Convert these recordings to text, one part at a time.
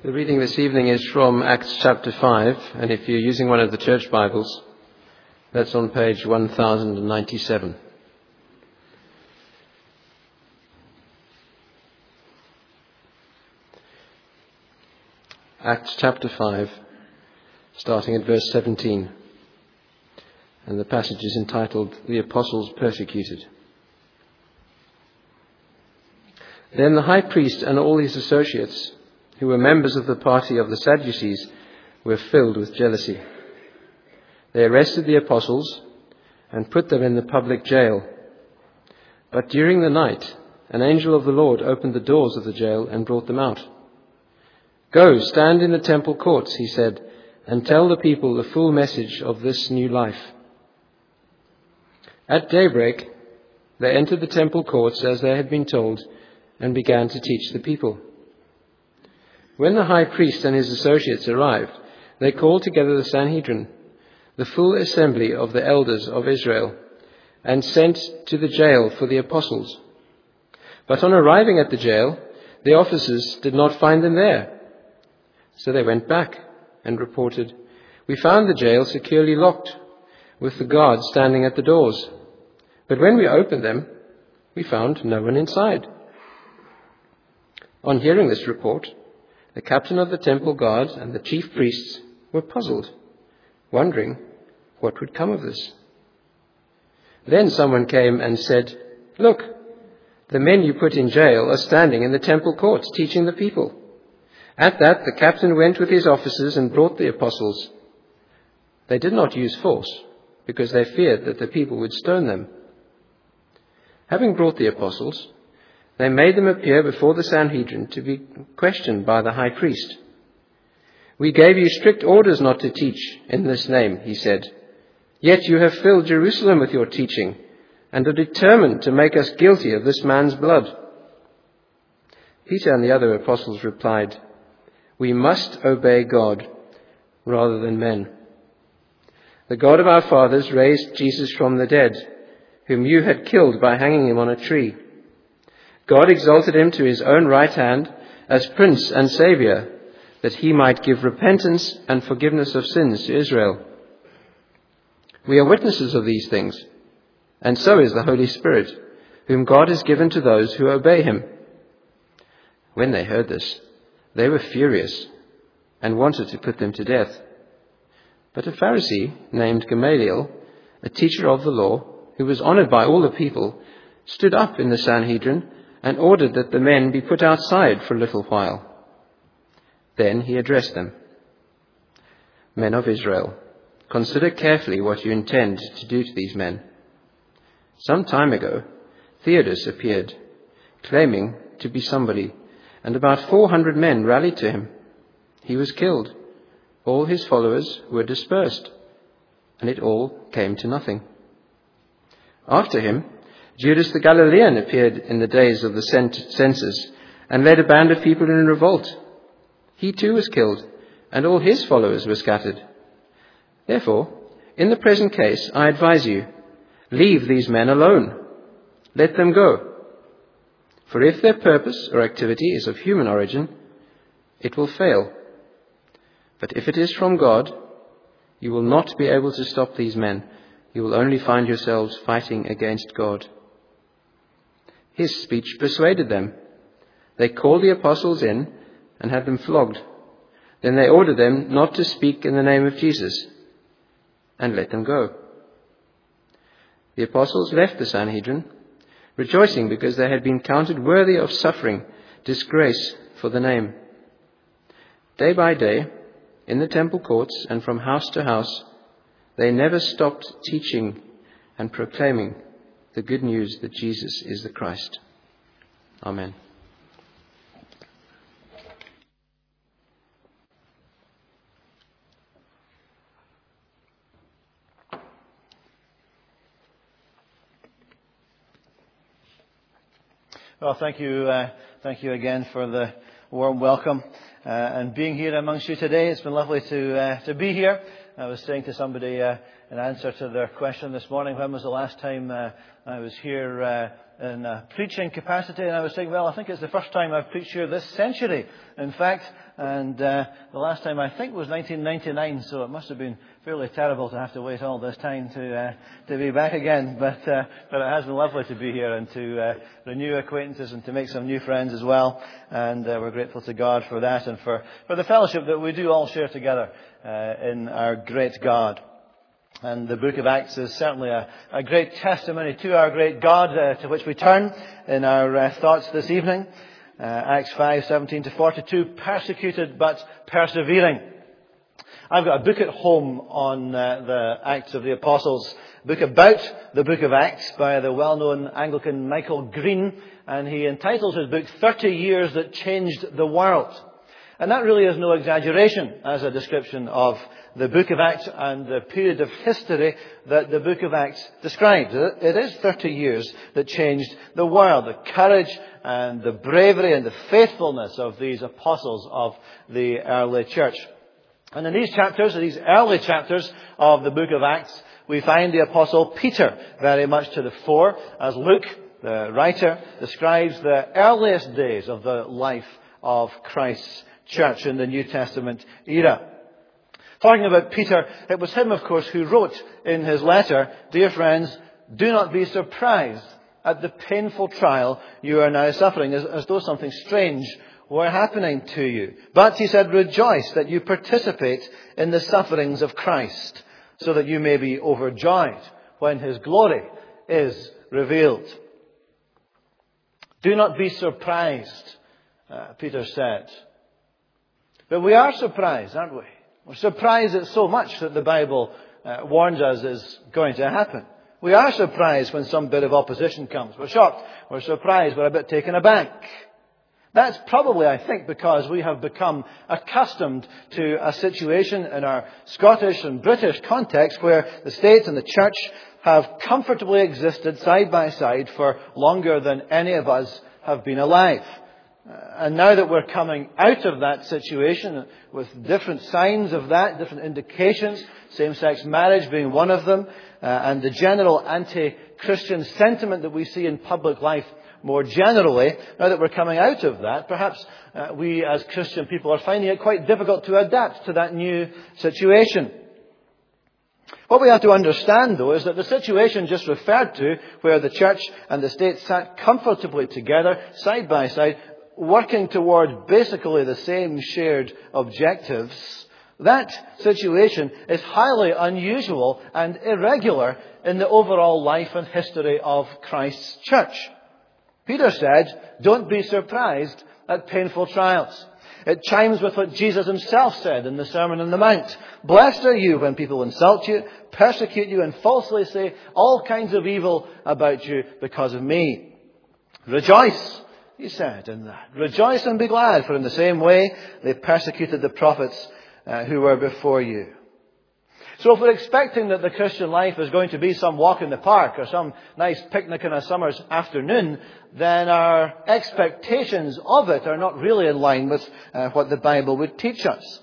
The reading this evening is from Acts chapter 5, and if you're using one of the church Bibles, that's on page 1097. Acts chapter 5, starting at verse 17, and the passage is entitled, "The Apostles Persecuted." Then the high priest and all his associates, who were members of the party of the Sadducees, were filled with jealousy. They arrested the apostles and put them in the public jail. But during the night, an angel of the Lord opened the doors of the jail and brought them out. "Go, stand in the temple courts," he said, "and tell the people the full message of this new life." At daybreak, they entered the temple courts as they had been told and began to teach the people. When the high priest and his associates arrived, they called together the Sanhedrin, the full assembly of the elders of Israel, and sent to the jail for the apostles. But on arriving at the jail, the officers did not find them there. So they went back and reported, "We found the jail securely locked, with the guards standing at the doors. But when we opened them, we found no one inside." On hearing this report, the captain of the temple guard and the chief priests were puzzled, wondering what would come of this. Then someone came and said, "Look, the men you put in jail are standing in the temple courts teaching the people." At that, the captain went with his officers and brought the apostles. They did not use force, because they feared that the people would stone them. Having brought the apostles, they made them appear before the Sanhedrin to be questioned by the high priest. "We gave you strict orders not to teach in this name," he said. "Yet you have filled Jerusalem with your teaching and are determined to make us guilty of this man's blood." Peter and the other apostles replied, "We must obey God rather than men. The God of our fathers raised Jesus from the dead, whom you had killed by hanging him on a tree. God exalted him to his own right hand as Prince and Saviour, that he might give repentance and forgiveness of sins to Israel. We are witnesses of these things, and so is the Holy Spirit, whom God has given to those who obey him." When they heard this, they were furious and wanted to put them to death. But a Pharisee named Gamaliel, a teacher of the law, who was honored by all the people, stood up in the Sanhedrin and ordered that the men be put outside for a little while. Then he addressed them. "Men of Israel, consider carefully what you intend to do to these men. Some time ago, Theudas appeared, claiming to be somebody, and about 400 men rallied to him. He was killed. All his followers were dispersed, and it all came to nothing. After him, Judas the Galilean appeared in the days of the census and led a band of people in revolt. He too was killed, and all his followers were scattered. Therefore, in the present case, I advise you, leave these men alone. Let them go. For if their purpose or activity is of human origin, it will fail. But if it is from God, you will not be able to stop these men. You will only find yourselves fighting against God." His speech persuaded them. They called the apostles in and had them flogged. Then they ordered them not to speak in the name of Jesus and let them go. The apostles left the Sanhedrin, rejoicing because they had been counted worthy of suffering disgrace for the name. Day by day, in the temple courts and from house to house, they never stopped teaching and proclaiming the good news that Jesus is the Christ. Amen. Well, thank you again for the warm welcome and being here amongst you today. It's been lovely to be here. I was saying to somebody in answer to their question this morning, when was the last time I was here in a preaching capacity? And I was saying, well, I think it's the first time I've preached here this century. In fact, And the last time I think was 1999, so it must have been fairly terrible to have to wait all this time to be back again. But it has been lovely to be here and to renew acquaintances and to make some new friends as well. And we're grateful to God for that and for the fellowship that we do all share together in our great God. And the book of Acts is certainly a great testimony to our great God, to which we turn in our thoughts this evening. Acts 5:17-42, persecuted but persevering. I've got a book at home on the Acts of the Apostles, a book about the book of Acts by the well-known Anglican Michael Green, and he entitles his book 30 Years That Changed the World. And that really is no exaggeration as a description of the book of Acts and the period of history that the book of Acts describes. It is 30 years that changed the world. The courage and the bravery and the faithfulness of these apostles of the early church. And in these chapters, these early chapters of the book of Acts, we find the apostle Peter very much to the fore as Luke, the writer, describes the earliest days of the life of Christ's church in the New Testament era. Talking about Peter, it was him, of course, who wrote in his letter, "Dear friends, do not be surprised at the painful trial you are now suffering," as though something strange were happening to you. "But," he said, "rejoice that you participate in the sufferings of Christ, so that you may be overjoyed when his glory is revealed." Do not be surprised, Peter said. But we are surprised, aren't we? We're surprised at so much that the Bible warns us is going to happen. We are surprised when some bit of opposition comes. We're shocked. We're surprised. We're a bit taken aback. That's probably, I think, because we have become accustomed to a situation in our Scottish and British context where the state and the church have comfortably existed side by side for longer than any of us have been alive. And now that we're coming out of that situation with different signs of that, different indications, same-sex marriage being one of them, and the general anti-Christian sentiment that we see in public life more generally, now that we're coming out of that, perhaps we as Christian people are finding it quite difficult to adapt to that new situation. What we have to understand, though, is that the situation just referred to, where the church and the state sat comfortably together, side by side, working toward basically the same shared objectives, that situation is highly unusual and irregular in the overall life and history of Christ's church. Peter said, don't be surprised at painful trials. It chimes with what Jesus himself said in the Sermon on the Mount. Blessed are you when people insult you, persecute you, and falsely say all kinds of evil about you because of me. Rejoice, he said in that. Rejoice and be glad, for in the same way they persecuted the prophets who were before you. So if we're expecting that the Christian life is going to be some walk in the park or some nice picnic on a summer's afternoon, then our expectations of it are not really in line with what the Bible would teach us.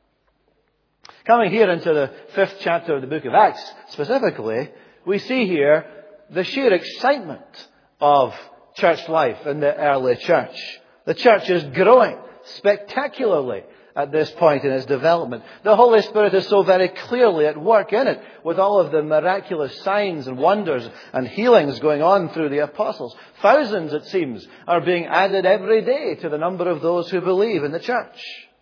Coming here into the 5th chapter of the book of Acts specifically, we see here the sheer excitement of church life in the early church. The church is growing spectacularly at this point in its development. The Holy Spirit is so very clearly at work in it, with all of the miraculous signs and wonders and healings going on through the apostles. Thousands, it seems, are being added every day to the number of those who believe in the church.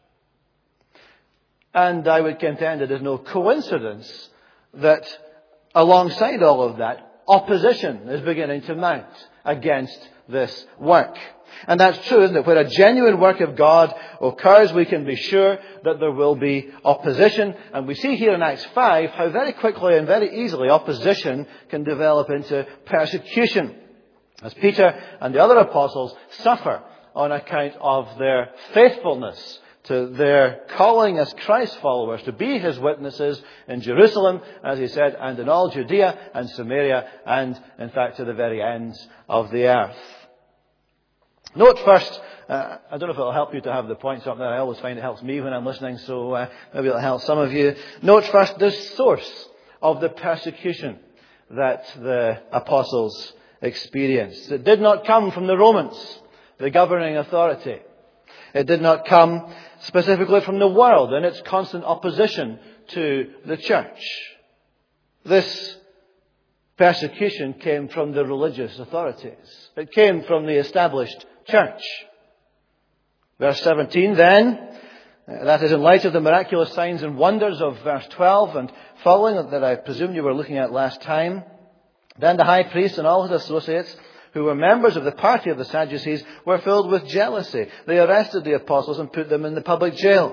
And I would contend it is no coincidence that alongside all of that, opposition is beginning to mount against this work. And that's true, isn't it? Where a genuine work of God occurs, we can be sure that there will be opposition. And we see here in Acts 5 how very quickly and very easily opposition can develop into persecution, as Peter and the other apostles suffer on account of their faithfulness to their calling as Christ followers to be his witnesses in Jerusalem, as he said, and in all Judea and Samaria, and in fact to the very ends of the earth. Note first, I don't know if it'll help you to have the points up there. I always find it helps me when I'm listening, so maybe it'll help some of you. Note first the source of the persecution that the apostles experienced. It did not come from the Romans, the governing authority. It did not come specifically from the world and its constant opposition to the church. This persecution came from the religious authorities. It came from the established church. Verse 17 then, that is in light of the miraculous signs and wonders of verse 12 and following that I presume you were looking at last time. Then the high priest and all his associates, who were members of the party of the Sadducees, were filled with jealousy. They arrested the apostles and put them in the public jail.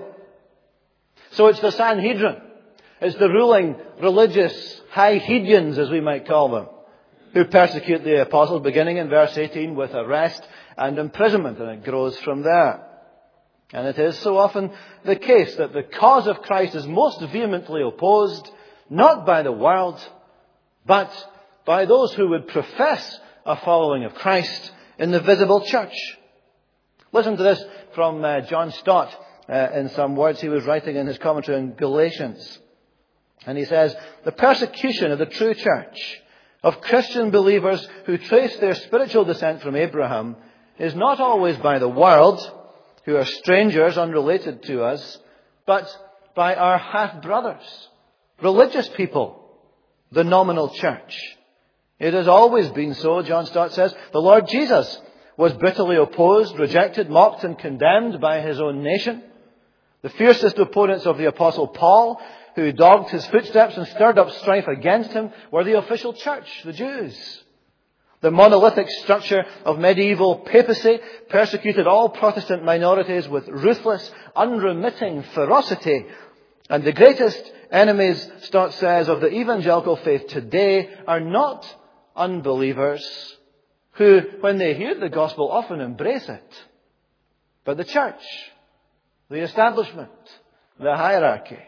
So it's the Sanhedrin. It's the ruling religious high Hedians, as we might call them, who persecute the apostles, beginning in verse 18 with arrest and imprisonment, and it grows from there. And it is so often the case that the cause of Christ is most vehemently opposed, not by the world, but by those who would profess a following of Christ in the visible church. Listen to this from John Stott in some words he was writing in his commentary on Galatians. And he says, the persecution of the true church, of Christian believers who trace their spiritual descent from Abraham, is not always by the world, who are strangers unrelated to us, but by our half-brothers, religious people, the nominal church. It has always been so, John Stott says. The Lord Jesus was bitterly opposed, rejected, mocked and condemned by his own nation. The fiercest opponents of the Apostle Paul, who dogged his footsteps and stirred up strife against him, were the official church, the Jews. The monolithic structure of medieval papacy persecuted all Protestant minorities with ruthless, unremitting ferocity. And the greatest enemies, Stott says, of the evangelical faith today are not unbelievers who, when they hear the gospel, often embrace it, but the church, the establishment, the hierarchy.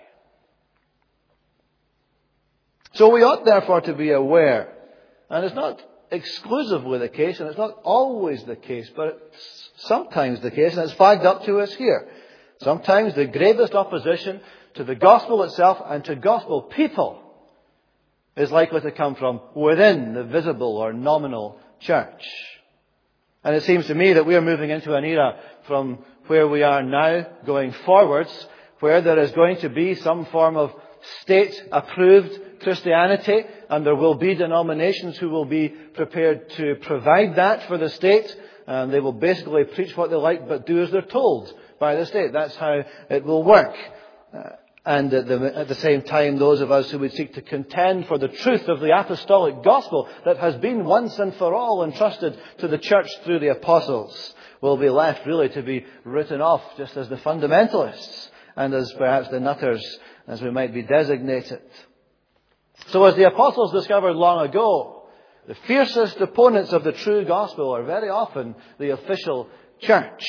So we ought therefore to be aware, and it's not exclusively the case, and it's not always the case, but it's sometimes the case, and it's flagged up to us here. Sometimes the gravest opposition to the gospel itself and to gospel people is likely to come from within the visible or nominal church. And it seems to me that we are moving into an era from where we are now going forwards, where there is going to be some form of state-approved Christianity, and there will be denominations who will be prepared to provide that for the state, and they will basically preach what they like but do as they're told by the state. That's how it will work. And at the same time, those of us who would seek to contend for the truth of the apostolic gospel that has been once and for all entrusted to the church through the apostles will be left really to be written off just as the fundamentalists and as perhaps the nutters, as we might be designated. So as the apostles discovered long ago, the fiercest opponents of the true gospel are very often the official church.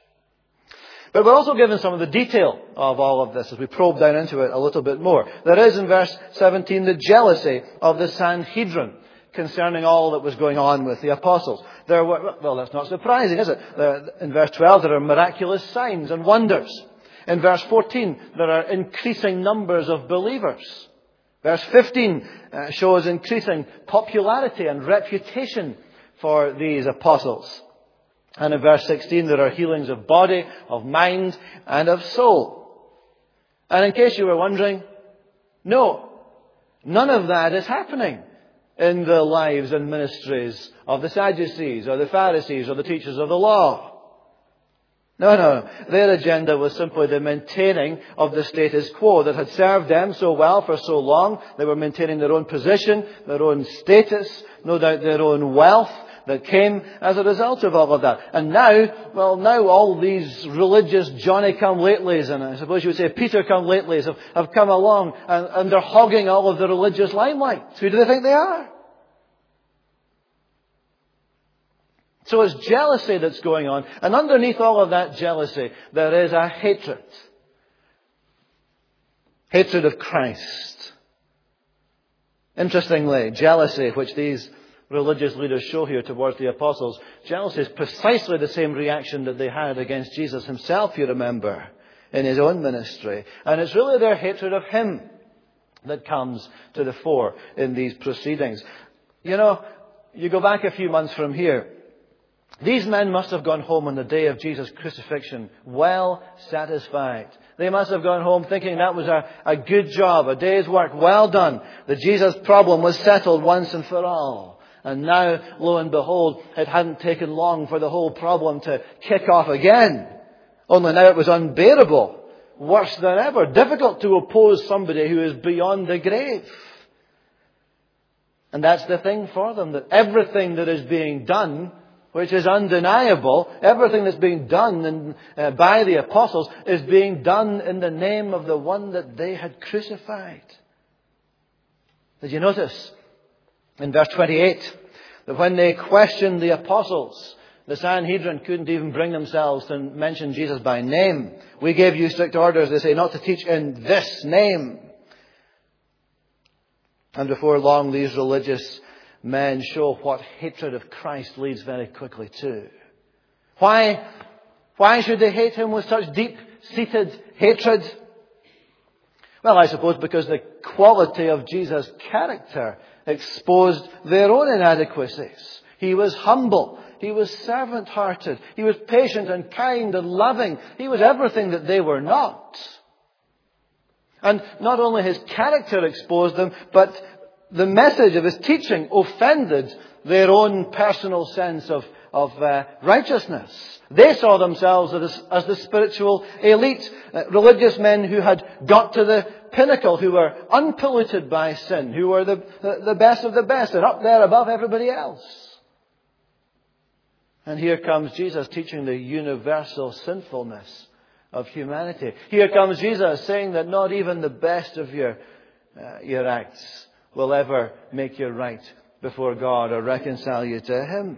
But we're also given some of the detail of all of this as we probe down into it a little bit more. There is in verse 17 the jealousy of the Sanhedrin concerning all that was going on with the apostles. Well, that's not surprising, is it? In verse 12 there are miraculous signs and wonders. In verse 14 there are increasing numbers of believers. Verse 15 shows increasing popularity and reputation for these apostles. And in verse 16 there are healings of body, of mind, and of soul. And in case you were wondering, no, none of that is happening in the lives and ministries of the Sadducees or the Pharisees or the teachers of the law. No. Their agenda was simply the maintaining of the status quo that had served them so well for so long. They were maintaining their own position, their own status, no doubt their own wealth that came as a result of all of that. And now all these religious Johnny-come-latelys, and I suppose you would say Peter-come-latelys, have come along and they're hogging all of the religious limelight. Who do they think they are? So it's jealousy that's going on. And underneath all of that jealousy, there is a hatred. Hatred of Christ. Interestingly, jealousy, which these religious leaders show here towards the apostles, jealousy is precisely the same reaction that they had against Jesus himself, you remember, in his own ministry. And it's really their hatred of him that comes to the fore in these proceedings. You know, you go back a few months from here, These men must have gone home on the day of Jesus' crucifixion well satisfied. They must have gone home thinking that was a good job, a day's work well done. That Jesus' problem was settled once and for all. And now, lo and behold, it hadn't taken long for the whole problem to kick off again. Only now it was unbearable. Worse than ever. Difficult to oppose somebody who is beyond the grave. And that's the thing for them, that everything that is being done, which is undeniable, everything that's being done by the apostles is being done in the name of the one that they had crucified. Did you notice in verse 28 that when they questioned the apostles, the Sanhedrin couldn't even bring themselves to mention Jesus by name. We gave you strict orders, they say, not to teach in this name. And before long, these religious men show what hatred of Christ leads very quickly to. Why should they hate him with such deep-seated hatred? Well, I suppose because the quality of Jesus' character exposed their own inadequacies. He was humble. He was servant-hearted. He was patient and kind and loving. He was everything that they were not. And not only his character exposed them, but the message of his teaching offended their own personal sense of righteousness. They saw themselves as the spiritual elite, religious men who had got to the pinnacle, who were unpolluted by sin, who were the best of the best and up there above everybody else. And here comes Jesus teaching the universal sinfulness of humanity. Here comes Jesus saying that not even the best of your acts will ever make you right before God or reconcile you to Him.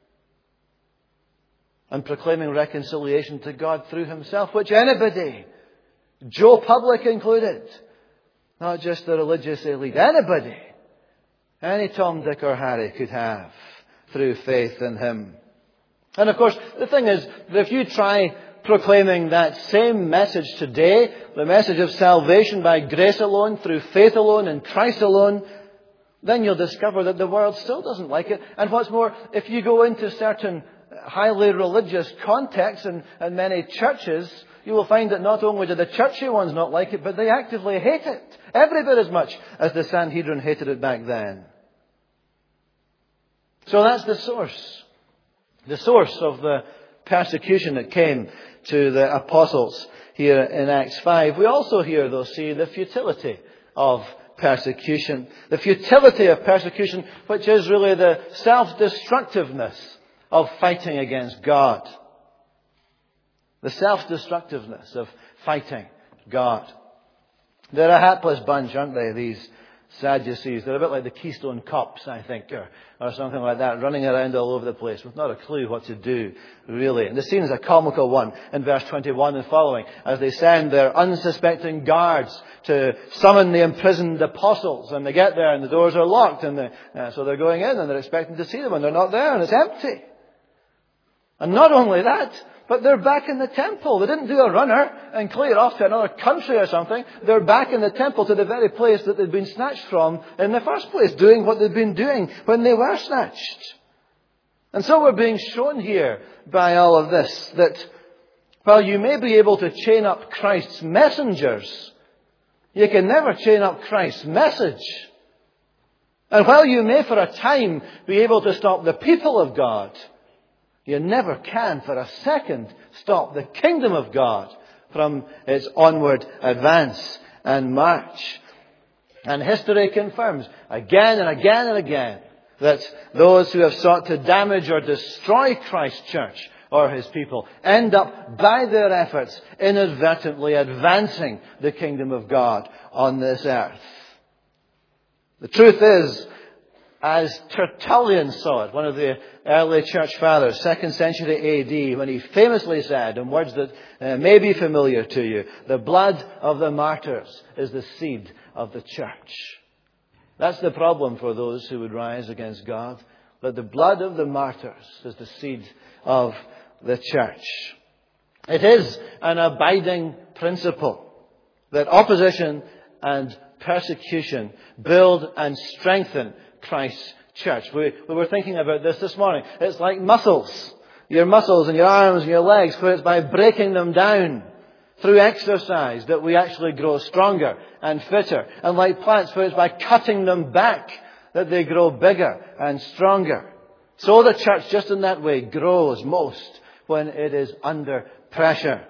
And proclaiming reconciliation to God through Himself, which anybody, Joe Public included, not just the religious elite, anybody, any Tom, Dick or Harry could have through faith in Him. And of course, the thing is that if you try proclaiming that same message today, the message of salvation by grace alone, through faith alone, in Christ alone, then you'll discover that the world still doesn't like it. And what's more, if you go into certain highly religious contexts and many churches, you will find that not only do the churchy ones not like it, but they actively hate it. Every bit as much as the Sanhedrin hated it back then. So that's the source. The source of the persecution that came to the apostles here in Acts 5. We also here, though, see the futility of persecution. The futility of persecution, which is really the self-destructiveness of fighting against God. The self-destructiveness of fighting God. They're a hapless bunch, aren't they, these Sadducees? They're a bit like the Keystone Cops, I think, or something like that, running around all over the place with not a clue what to do, really. And the scene is a comical one in verse 21 and following, as they send their unsuspecting guards to summon the imprisoned apostles. And they get there and the doors are locked, and so they're going in and they're expecting to see them, and they're not there and it's empty. And not only that, but they're back in the temple. They didn't do a runner and clear off to another country or something. They're back in the temple to the very place that they'd been snatched from in the first place, doing what they'd been doing when they were snatched. And so we're being shown here by all of this that while you may be able to chain up Christ's messengers, you can never chain up Christ's message. And while you may for a time be able to stop the people of God, you never can for a second stop the kingdom of God from its onward advance and march. And history confirms again and again and again that those who have sought to damage or destroy Christ's church or His people end up, by their efforts, inadvertently advancing the kingdom of God on this earth. The truth is, as Tertullian saw it, one of the early church fathers, 2nd century AD, when he famously said, in words that may be familiar to you, the blood of the martyrs is the seed of the church. That's the problem for those who would rise against God, that the blood of the martyrs is the seed of the church. It is an abiding principle that opposition and persecution build and strengthen Christ's church. We were thinking about this morning. It's like muscles. your muscles and your arms and your legs, for it's by breaking them down through exercise that we actually grow stronger and fitter. And like plants, for it's by cutting them back that they grow bigger and stronger. So the church, just in that way, grows most when it is under pressure.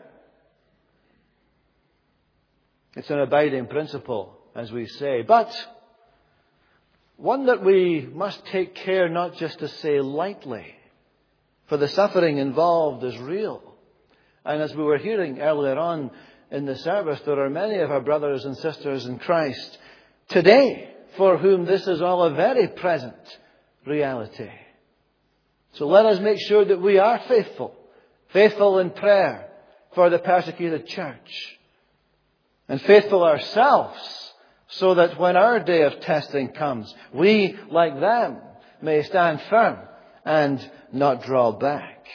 It's an abiding principle, as we say, but one that we must take care not just to say lightly, for the suffering involved is real. And as we were hearing earlier on in the service, there are many of our brothers and sisters in Christ today for whom this is all a very present reality. So let us make sure that we are faithful in prayer for the persecuted church, and faithful ourselves, so that when our day of testing comes, we, like them, may stand firm and not draw back.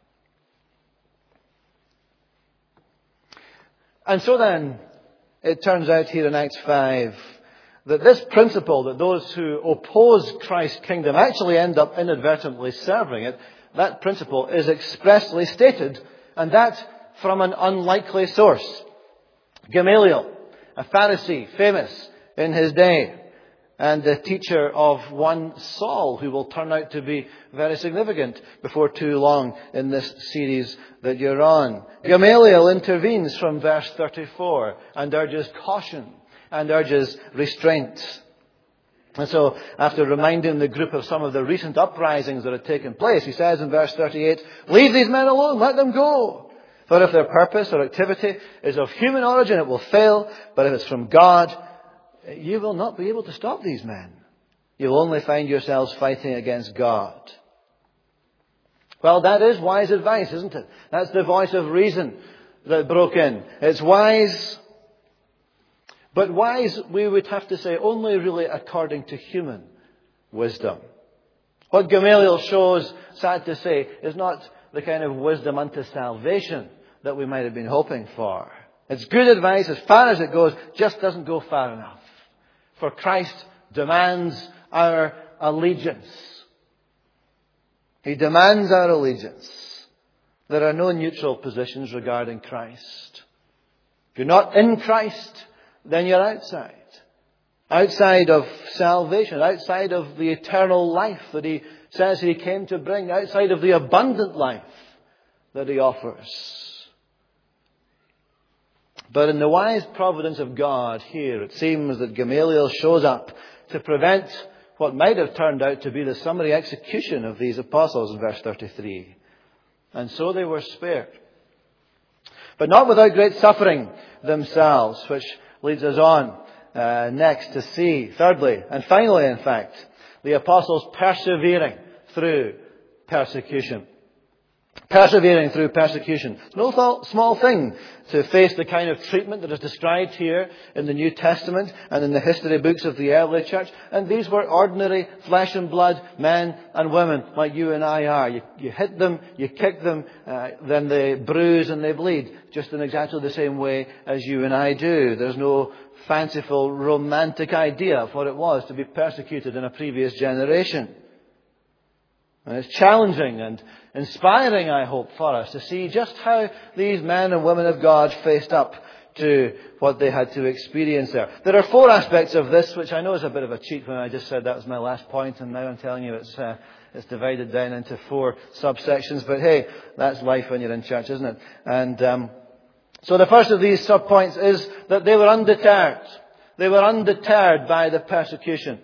And so then, it turns out here in Acts 5 that this principle, that those who oppose Christ's kingdom actually end up inadvertently serving it, that principle is expressly stated, and that from an unlikely source. Gamaliel, a Pharisee, famous in his day, and the teacher of one Saul, who will turn out to be very significant before too long in this series that you're on. Gamaliel intervenes from verse 34 and urges caution and urges restraint. And so, after reminding the group of some of the recent uprisings that had taken place, he says in verse 38, "Leave these men alone, let them go. For if their purpose or activity is of human origin, it will fail. But if it's from God, you will not be able to stop these men. You'll only find yourselves fighting against God." Well, that is wise advice, isn't it? That's the voice of reason that broke in. It's wise, but wise, we would have to say, only really according to human wisdom. What Gamaliel shows, sad to say, is not the kind of wisdom unto salvation that we might have been hoping for. It's good advice as far as it goes, just doesn't go far enough. For Christ demands our allegiance. He demands our allegiance. There are no neutral positions regarding Christ. If you're not in Christ, then you're outside. Outside of salvation, outside of the eternal life that He says He came to bring, outside of the abundant life that He offers. But in the wise providence of God here, it seems that Gamaliel shows up to prevent what might have turned out to be the summary execution of these apostles in verse 33. And so they were spared. But not without great suffering themselves, which leads us on next to see, thirdly, and finally, in fact, the apostles persevering through persecution. Persevering through persecution. It's no small thing to face the kind of treatment that is described here in the New Testament and in the history books of the early church. And these were ordinary flesh and blood men and women like you and I are. You hit them, you kick them, then they bruise and they bleed, just in exactly the same way as you and I do. There's no fanciful, romantic idea of what it was to be persecuted in a previous generation. And it's challenging and inspiring, I hope, for us to see just how these men and women of God faced up to what they had to experience there. There are 4 aspects of this, which I know is a bit of a cheat when I just said that was my last point, and now I'm telling you it's divided down into 4 subsections. But hey, that's life when you're in church, isn't it? And so the first of these subpoints is that they were undeterred. They were undeterred by the persecution.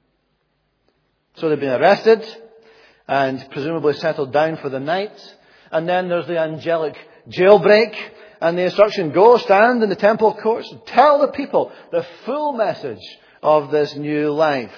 So they've been arrested and presumably settled down for the night. And then there's the angelic jailbreak. And the instruction, go stand in the temple courts and tell the people the full message of this new life.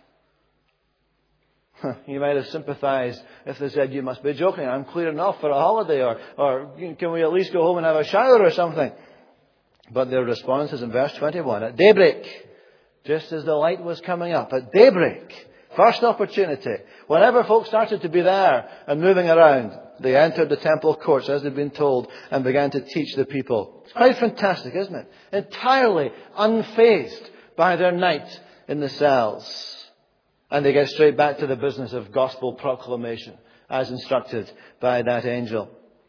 You might have sympathized if they said, you must be joking, I'm clearing off for a holiday, or can we at least go home and have a shower or something? But their response is in verse 21. At daybreak, just as the light was coming up, at daybreak, first opportunity, whenever folks started to be there and moving around, they entered the temple courts as they'd been told and began to teach the people. It's quite fantastic, isn't it? Entirely unfazed by their night in the cells. And they get straight back to the business of gospel proclamation as instructed by that angel.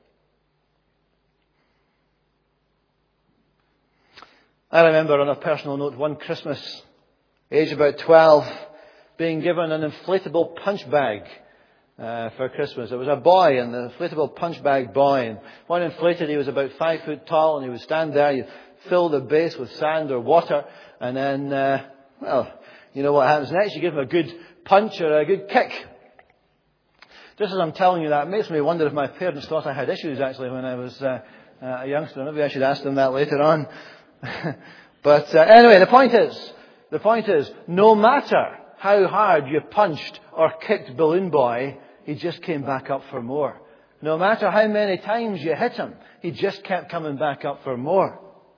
I remember on a personal note one Christmas, age about 12, being given an inflatable punch bag for Christmas. It was a boy, an inflatable punch bag boy. And when inflated, he was about 5 foot tall, and he would stand there. You fill the base with sand or water, and then, you know what happens next. You give him a good punch or a good kick. Just as I'm telling you that, it makes me wonder if my parents thought I had issues actually when I was a youngster. Maybe I should ask them that later on. But anyway, the point is, no matter how hard you punched or kicked Balloon Boy, he just came back up for more. No matter how many times you hit him, he just kept coming back up for more.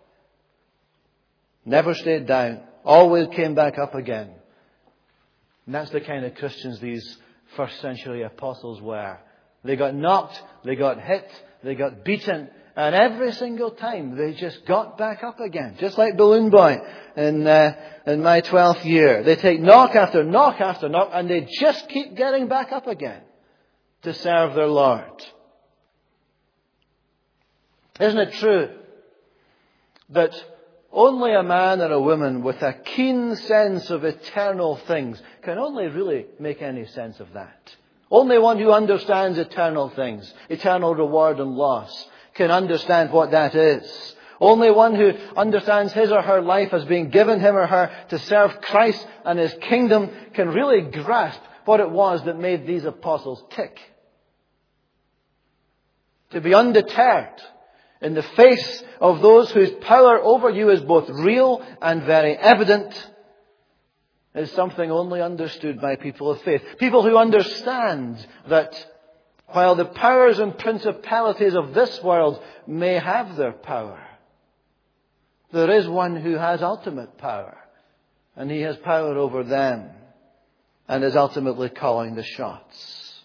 Never stayed down. Always came back up again. And that's the kind of Christians these first century apostles were. They got knocked, they got hit, they got beaten, and every single time they just got back up again. Just like Balloon Boy in my 12th year. They take knock after knock after knock, and they just keep getting back up again to serve their Lord. Isn't it true that only a man or a woman with a keen sense of eternal things can only really make any sense of that? Only one who understands eternal things, eternal reward and loss, can understand what that is. Only one who understands his or her life as being given him or her to serve Christ and His kingdom can really grasp what it was that made these apostles tick. To be undeterred in the face of those whose power over you is both real and very evident is something only understood by people of faith. People who understand that while the powers and principalities of this world may have their power, there is one who has ultimate power, and He has power over them and is ultimately calling the shots.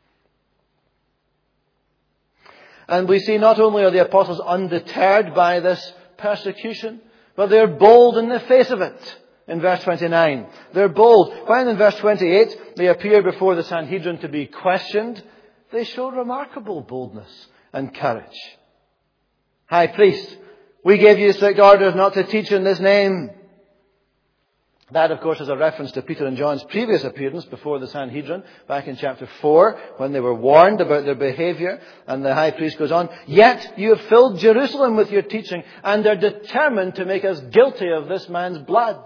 And we see not only are the apostles undeterred by this persecution, but they're bold in the face of it. In verse 29, they're bold. When in verse 28 they appear before the Sanhedrin to be questioned, they show remarkable boldness and courage. High priest, we gave you strict orders not to teach in this name. That, of course, is a reference to Peter and John's previous appearance before the Sanhedrin back in chapter 4 when they were warned about their behavior. And the high priest goes on, "Yet you have filled Jerusalem with your teaching and are determined to make us guilty of this man's blood."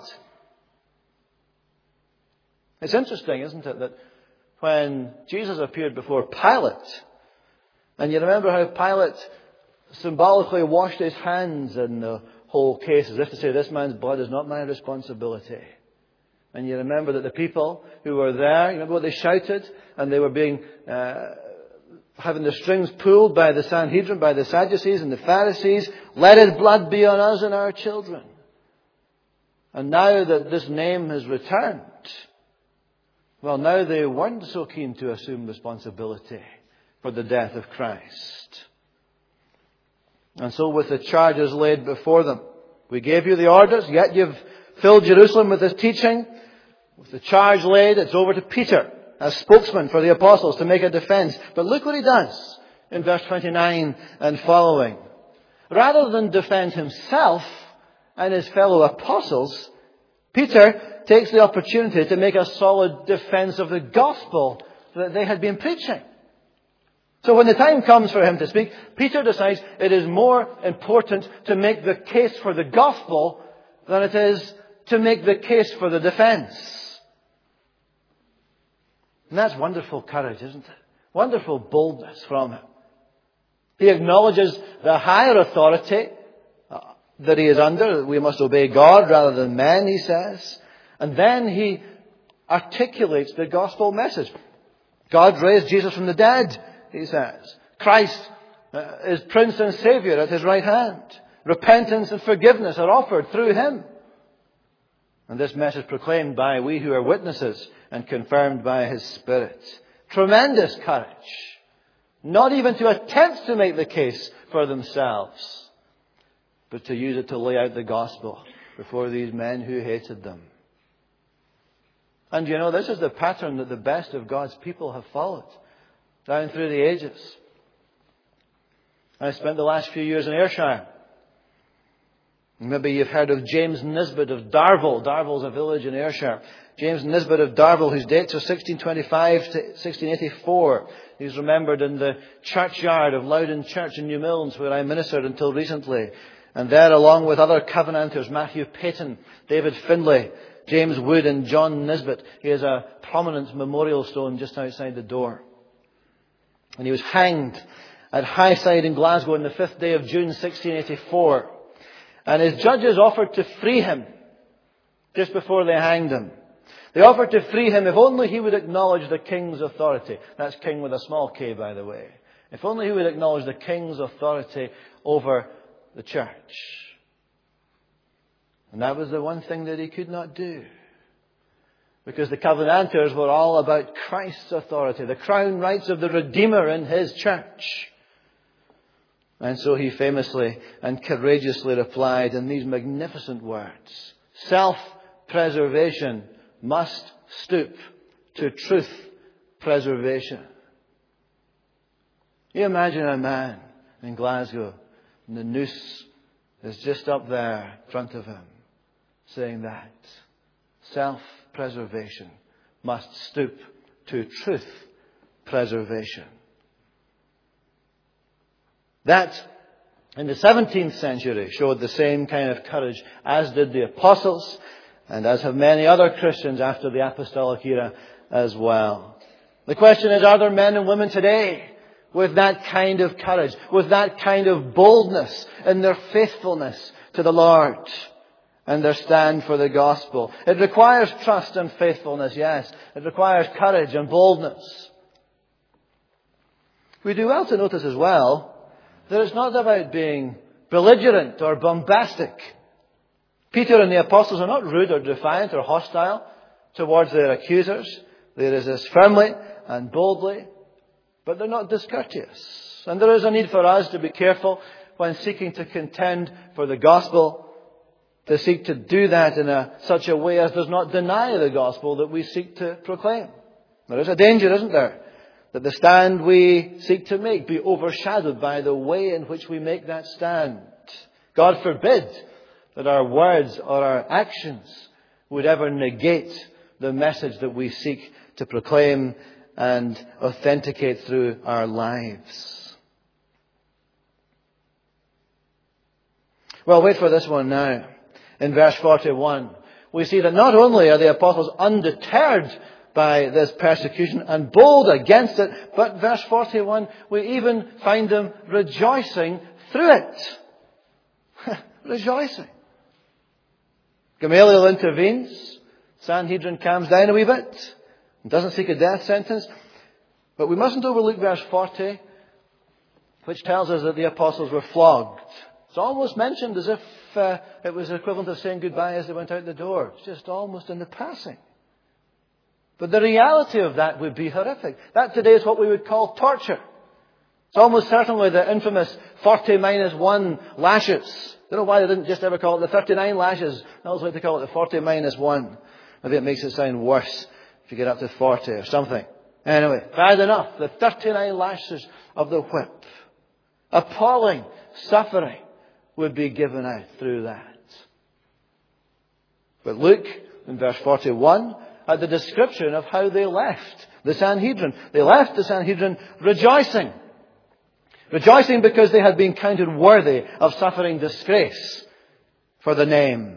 It's interesting, isn't it, that when Jesus appeared before Pilate, and you remember how Pilate symbolically washed his hands in the whole case, as if to say, this man's blood is not my responsibility. And you remember that the people who were there, you remember what they shouted? And they were being, having the strings pulled by the Sanhedrin, by the Sadducees and the Pharisees. "Let His blood be on us and our children." And now that this name has returned, well, now they weren't so keen to assume responsibility for the death of Christ. And so with the charges laid before them, we gave you the orders, yet you've filled Jerusalem with this teaching. With the charge laid, it's over to Peter as spokesman for the apostles to make a defense. But look what he does in verse 29 and following. Rather than defend himself and his fellow apostles, Peter takes the opportunity to make a solid defense of the gospel that they had been preaching. So when the time comes for him to speak, Peter decides it is more important to make the case for the gospel than it is to make the case for the defense. And that's wonderful courage, isn't it? Wonderful boldness from him. He acknowledges the higher authority that he is under, that we must obey God rather than men, he says. And then he articulates the gospel message. God raised Jesus from the dead, he says. Christ is Prince and Savior at His right hand. Repentance and forgiveness are offered through Him. And this message proclaimed by we who are witnesses and confirmed by His Spirit. Tremendous courage. Not even to attempt to make the case for themselves, but to use it to lay out the gospel before these men who hated them. And you know, this is the pattern that the best of God's people have followed. down through the ages. I spent the last few years in Ayrshire. Maybe you've heard of James Nisbet of Darvel. Darvel's a village in Ayrshire. James Nisbet of Darvel, whose dates are 1625 to 1684. He's remembered in the churchyard of Loudon Church in New Milnes, where I ministered until recently. And there, along with other Covenanters, Matthew Payton, David Findlay, James Wood and John Nisbet, he has a prominent memorial stone just outside the door. And he was hanged at Highside in Glasgow on the 5th day of June 1684. And his judges offered to free him just before they hanged him. They offered to free him if only he would acknowledge the king's authority. That's king with a small k, by the way. If only he would acknowledge the king's authority over the church. And that was the one thing that he could not do. Because the Covenanters were all about Christ's authority, the crown rights of the Redeemer in his church. And so he famously and courageously replied in these magnificent words: self-preservation must stoop to truth preservation. You imagine a man in Glasgow and the noose is just up there in front of him saying that. Self-preservation must stoop to truth preservation. That, in the 17th century, showed the same kind of courage as did the apostles and as have many other Christians after the apostolic era as well. The question is, are there men and women today with that kind of courage, with that kind of boldness in their faithfulness to the Lord and their stand for the gospel? It requires trust and faithfulness, yes. It requires courage and boldness. We do well to notice as well that it's not about being belligerent or bombastic. Peter and the apostles are not rude or defiant or hostile towards their accusers. They resist firmly and boldly, but they're not discourteous. And there is a need for us to be careful when seeking to contend for the gospel, to seek to do that in such a way as does not deny the gospel that we seek to proclaim. There is a danger, isn't there, that the stand we seek to make be overshadowed by the way in which we make that stand. God forbid that our words or our actions would ever negate the message that we seek to proclaim and authenticate through our lives. Well, wait for this one now. In verse 41, we see that not only are the apostles undeterred by this persecution and bold against it, but verse 41, we even find them rejoicing through it. Rejoicing. Gamaliel intervenes. Sanhedrin calms down a wee bit and doesn't seek a death sentence. But we mustn't overlook verse 40, which tells us that the apostles were flogged. It's almost mentioned as if it was the equivalent of saying goodbye as they went out the door. It's just almost in the passing. But the reality of that would be horrific. That today is what we would call torture. It's almost certainly the infamous 40 minus 1 lashes. I don't know why they didn't just ever call it the 39 lashes. I always like to call it the 40 minus 1. Maybe it makes it sound worse if you get up to 40 or something. Anyway, bad enough. The 39 lashes of the whip. Appalling suffering would be given out through that. But look in verse 41 at the description of how they left the Sanhedrin. They left the Sanhedrin rejoicing. Rejoicing because they had been counted worthy of suffering disgrace for the name.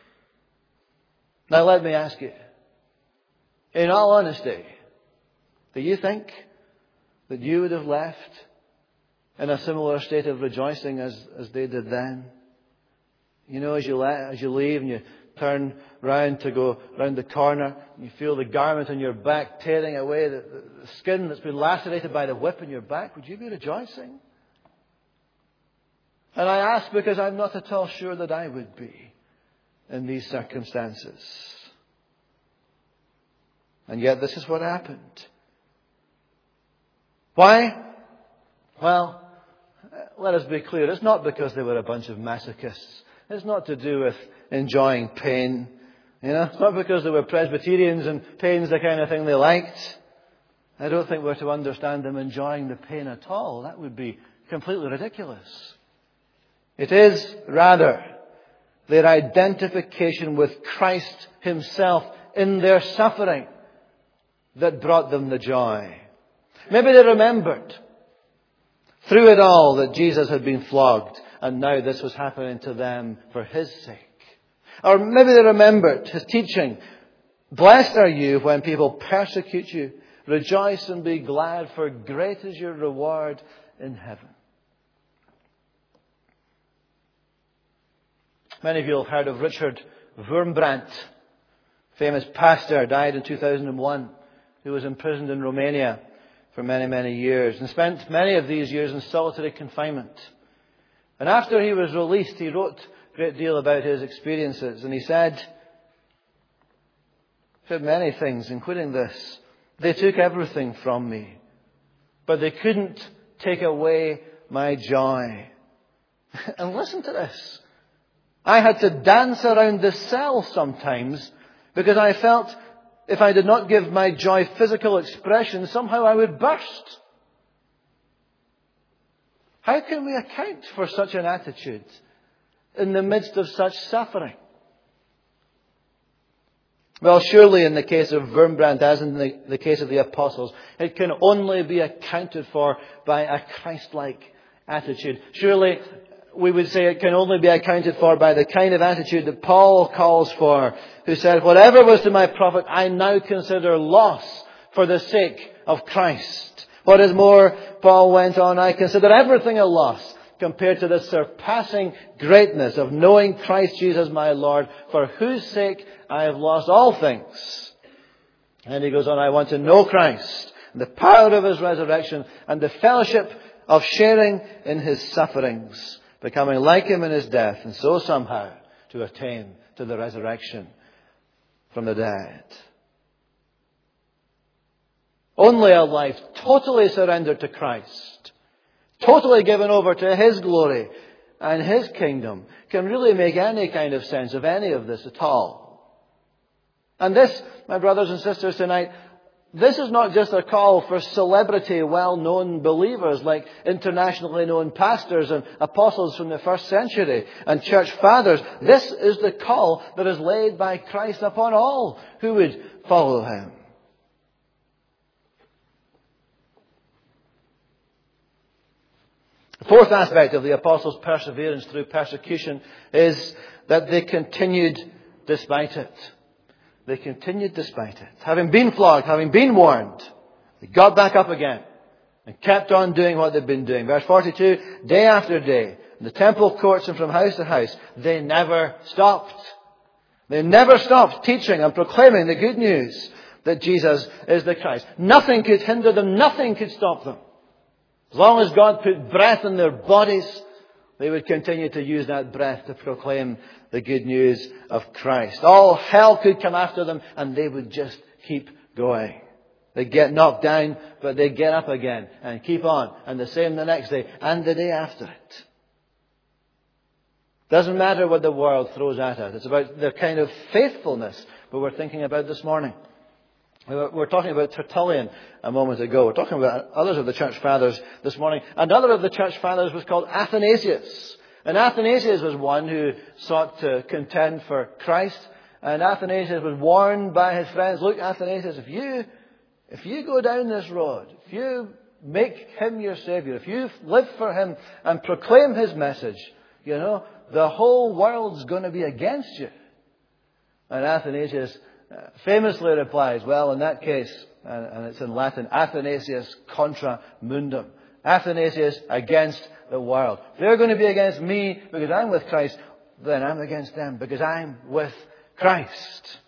Now let me ask you, in all honesty, do you think that you would have left in a similar state of rejoicing as they did then? You know, as you leave and you turn round to go round the corner, and you feel the garment on your back tearing away, the skin that's been lacerated by the whip in your back, would you be rejoicing? And I ask because I'm not at all sure that I would be in these circumstances. And yet this is what happened. Why? Well, let us be clear. It's not because they were a bunch of masochists. It's not to do with enjoying pain. You know, it's not because they were Presbyterians and pain's the kind of thing they liked. I don't think we're to understand them enjoying the pain at all. That would be completely ridiculous. It is rather their identification with Christ Himself in their suffering that brought them the joy. Maybe they remembered through it all that Jesus had been flogged, and now this was happening to them for His sake. Or maybe they remembered His teaching, blessed are you when people persecute you. Rejoice and be glad, for great is your reward in heaven. Many of you have heard of Richard Wurmbrand, famous pastor, died in 2001, who was imprisoned in Romania for many, many years and spent many of these years in solitary confinement. And after he was released, he wrote a great deal about his experiences. And he said many things, including this: they took everything from me, but they couldn't take away my joy. And listen to this. I had to dance around the cell sometimes because I felt if I did not give my joy physical expression, somehow I would burst. How can we account for such an attitude in the midst of such suffering? Well, surely in the case of Wurmbrand, as in the case of the apostles, it can only be accounted for by a Christ-like attitude. Surely we would say it can only be accounted for by the kind of attitude that Paul calls for, who said, whatever was to my profit, I now consider loss for the sake of Christ. What is more, Paul went on, I consider everything a loss compared to the surpassing greatness of knowing Christ Jesus my Lord, for whose sake I have lost all things. And he goes on, I want to know Christ, and the power of His resurrection, and the fellowship of sharing in His sufferings, becoming like Him in His death, and so somehow to attain to the resurrection from the dead. Only a life totally surrendered to Christ, totally given over to His glory and His kingdom, can really make any kind of sense of any of this at all. And this, my brothers and sisters, tonight, this is not just a call for celebrity, well-known believers like internationally known pastors and apostles from the first century and church fathers. This is the call that is laid by Christ upon all who would follow Him. The fourth aspect of the apostles' perseverance through persecution is that they continued despite it. They continued despite it. Having been flogged, having been warned, they got back up again and kept on doing what they'd been doing. Verse 42, day after day, in the temple courts and from house to house, they never stopped. They never stopped teaching and proclaiming the good news that Jesus is the Christ. Nothing could hinder them. Nothing could stop them. As long as God put breath in their bodies, they would continue to use that breath to proclaim the good news of Christ. All hell could come after them and they would just keep going. They'd get knocked down, but they'd get up again and keep on. And the same the next day and the day after it. Doesn't matter what the world throws at us. It's about the kind of faithfulness that we're thinking about this morning. We're talking about Tertullian a moment ago. We're talking about others of the church fathers this morning. Another of the church fathers was called Athanasius. And Athanasius was one who sought to contend for Christ. And Athanasius was warned by his friends, look, Athanasius, if you go down this road, if you make Him your Savior, if you live for Him and proclaim His message, the whole world's going to be against you. And Athanasius famously replies, well, in that case, and it's in Latin, Athanasius contra mundum. Athanasius against the world. If they're going to be against me because I'm with Christ, then I'm against them because I'm with Christ.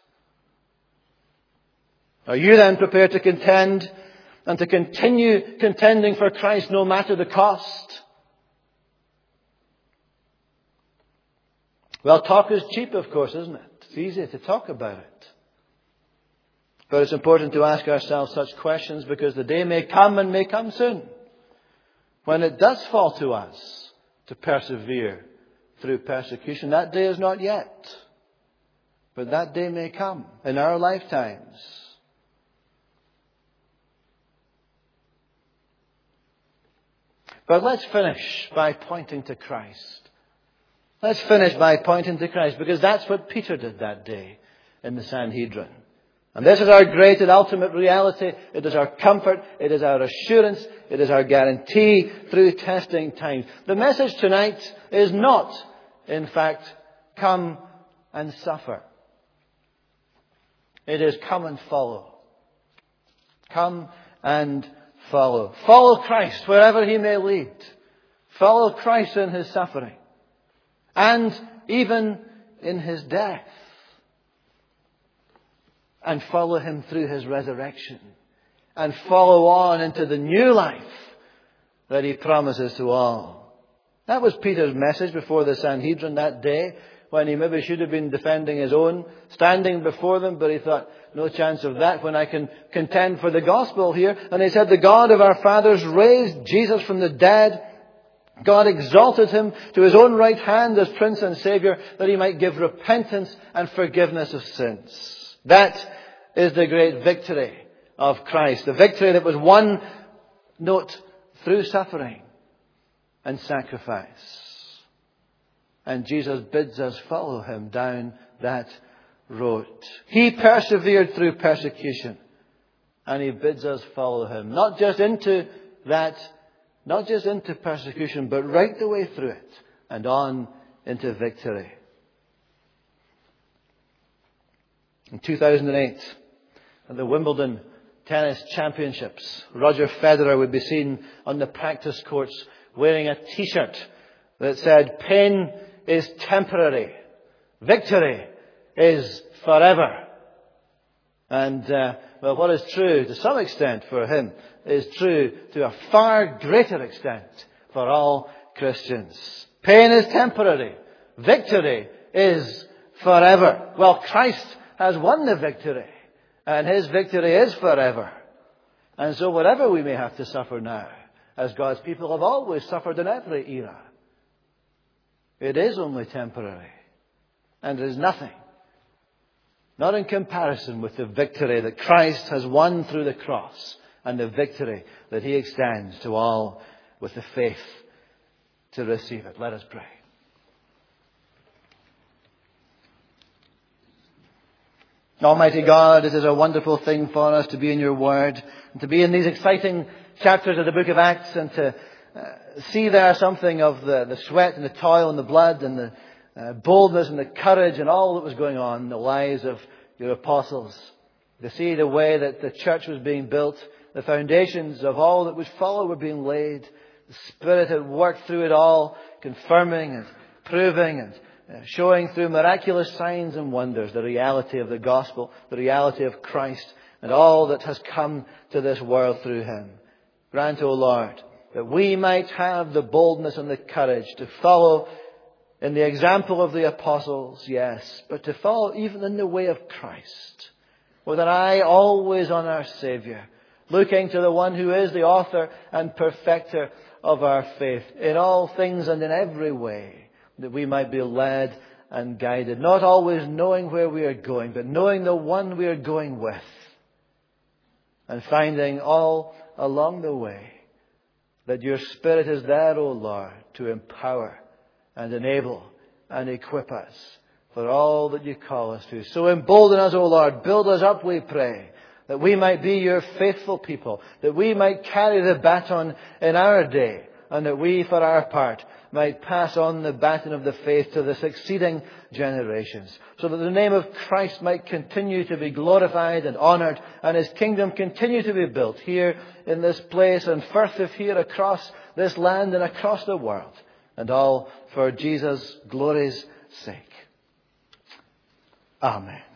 Are you then prepared to contend and to continue contending for Christ no matter the cost? Well, talk is cheap, of course, isn't it? It's easy to talk about it. But it's important to ask ourselves such questions because the day may come and may come soon when it does fall to us to persevere through persecution. That day is not yet. But that day may come in our lifetimes. But let's finish by pointing to Christ. Let's finish by pointing to Christ, because that's what Peter did that day in the Sanhedrin. And this is our great and ultimate reality. It is our comfort. It is our assurance. It is our guarantee through testing times. The message tonight is not, in fact, come and suffer. It is come and follow. Come and follow. Follow Christ wherever He may lead. Follow Christ in His suffering. And even in His death. And follow Him through His resurrection. And follow on into the new life that He promises to all. That was Peter's message before the Sanhedrin that day, when he maybe should have been defending his own, standing before them, but he thought, no chance of that when I can contend for the gospel here. And he said, the God of our fathers raised Jesus from the dead. God exalted Him to His own right hand as Prince and Saviour, that He might give repentance and forgiveness of sins. That is the great victory of Christ. The victory that was won, note, through suffering and sacrifice. And Jesus bids us follow Him down that road. He persevered through persecution. And He bids us follow Him. Not just into persecution, but right the way through it. And on into victory. In 2008, at the Wimbledon Tennis Championships, Roger Federer would be seen on the practice courts wearing a T-shirt that said, pain is temporary, victory is forever. And, what is true to some extent for him is true to a far greater extent for all Christians. Pain is temporary, victory is forever. Well, Christ has won the victory, and His victory is forever. And so whatever we may have to suffer now, as God's people have always suffered in every era, it is only temporary. And it is nothing, not in comparison with the victory that Christ has won through the cross, and the victory that He extends to all with the faith to receive it. Let us pray. Almighty God, it is a wonderful thing for us to be in Your Word, and to be in these exciting chapters of the book of Acts, and to see there something of the sweat and the toil and the blood and the boldness and the courage and all that was going on in the lives of Your apostles. To see the way that the church was being built, the foundations of all that would follow were being laid. The Spirit had worked through it all, confirming and proving and showing through miraculous signs and wonders the reality of the gospel, the reality of Christ, and all that has come to this world through Him. Grant, O Lord, that we might have the boldness and the courage to follow in the example of the apostles, yes, but to follow even in the way of Christ, with an eye always on our Saviour, looking to the one who is the author and perfecter of our faith, in all things and in every way, that we might be led and guided, not always knowing where we are going, but knowing the one we are going with, and finding all along the way that Your Spirit is there, O Lord, to empower and enable and equip us for all that You call us to. So embolden us, O Lord, build us up, we pray, that we might be Your faithful people, that we might carry the baton in our day, and that we, for our part, might pass on the baton of the faith to the succeeding generations, so that the name of Christ might continue to be glorified and honoured, and His kingdom continue to be built here in this place and further here across this land and across the world, and all for Jesus' glory's sake. Amen.